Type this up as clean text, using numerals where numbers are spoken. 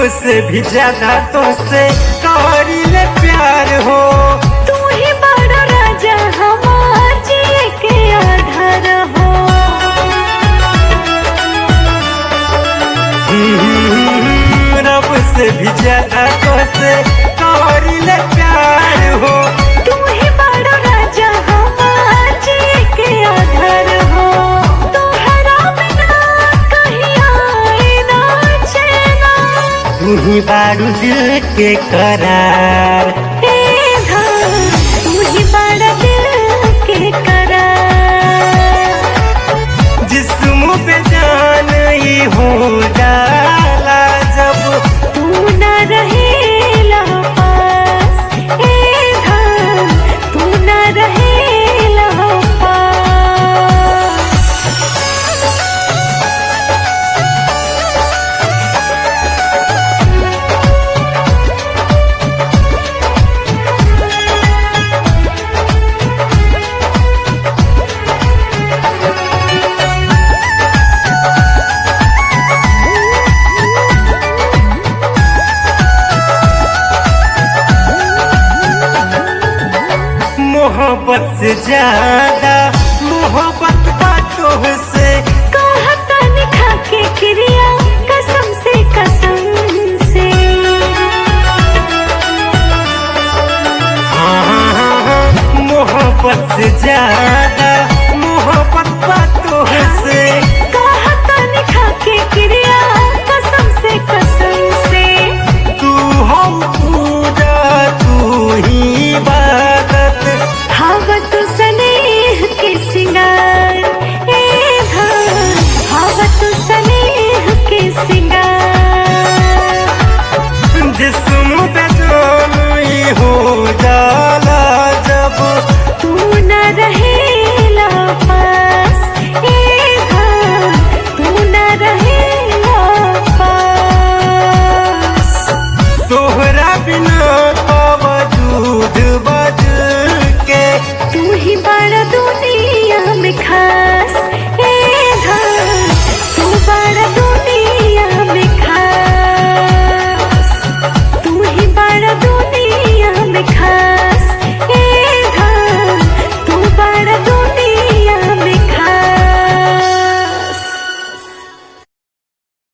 से भी ज्यादा तुझसे करीले प्यार हो। तू ही बड़ा राजा हमार जिए के आधार हो। रब से भी ज्यादा तुझसे करीले प्यार हो। तू ही बड़ा राजा हमार जिए के आधार हो। तोहरा बिना कहीं आए ना चैना। तू ही बारू दिल के करार। तू ही बड़ा दिल के करार। जिस्म पे जान ही हो जाला जब तू न रहेला पास। तू न रहेला पास। मोहब्बत से ज्यादा मोहब्बत बातों से कहता निखा के क्रिया कसम से कसम से। मोहब्बत से ज्यादा मोहब्बत बातों से कहता निखा के क्रिया कसम से कसम से। तू हो पूजा तू ही इबादत। हवा तो स्नेह के सिंगार। हवा तो स्नेह के सिंगार। जिस्म पे जान ही हो जाला जब तू न रहेला पास। तू न रहेला पास। तोहरा बिना का वजूद बज के तू ही बड़ा दुनिया में खा।